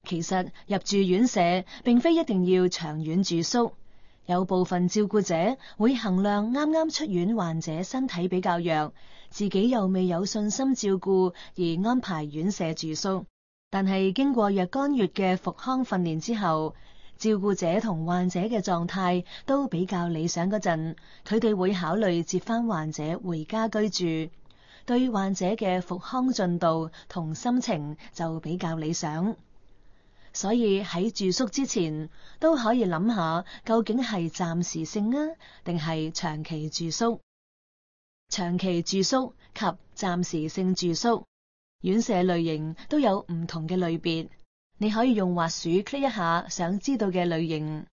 其實入住院舍並非一定要長遠住宿，有部分照顧者會衡量啱啱出院患者身體比較弱，自己又未有信心照顧而安排院舍住宿。但係經過若干月嘅復康訓練之後，照顧者同患者嘅狀態都比較理想嗰陣，佢哋會考慮接返患者回家居住，對患者嘅復康進度同心情就比較理想。所以喺住宿之前都可以諗下，究竟係暫時性啊，定係長期住宿？長期住宿及暫時性住宿，院舍類型都有唔同嘅類別。你可以用滑鼠 click 一下想知道嘅類型。